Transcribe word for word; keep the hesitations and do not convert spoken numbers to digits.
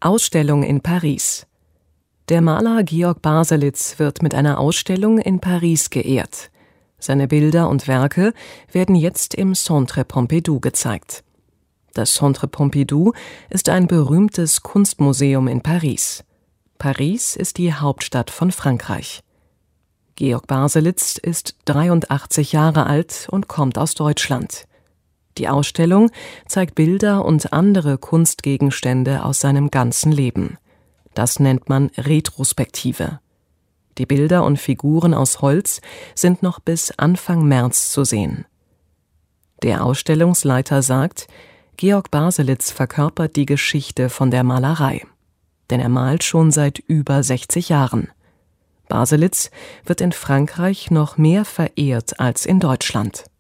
Ausstellung in Paris. Der Maler Georg Baselitz wird mit einer Ausstellung in Paris geehrt. Seine Bilder und Werke werden jetzt im Centre Pompidou gezeigt. Das Centre Pompidou ist ein berühmtes Kunstmuseum in Paris. Paris ist die Hauptstadt von Frankreich. Georg Baselitz ist dreiundachtzig Jahre alt und kommt aus Deutschland. Die Ausstellung zeigt Bilder und andere Kunstgegenstände aus seinem ganzen Leben. Das nennt man Retrospektive. Die Bilder und Figuren aus Holz sind noch bis Anfang März zu sehen. Der Ausstellungsleiter sagt, Georg Baselitz verkörpert die Geschichte von der Malerei. Denn er malt schon seit über sechzig Jahren. Baselitz wird in Frankreich noch mehr verehrt als in Deutschland.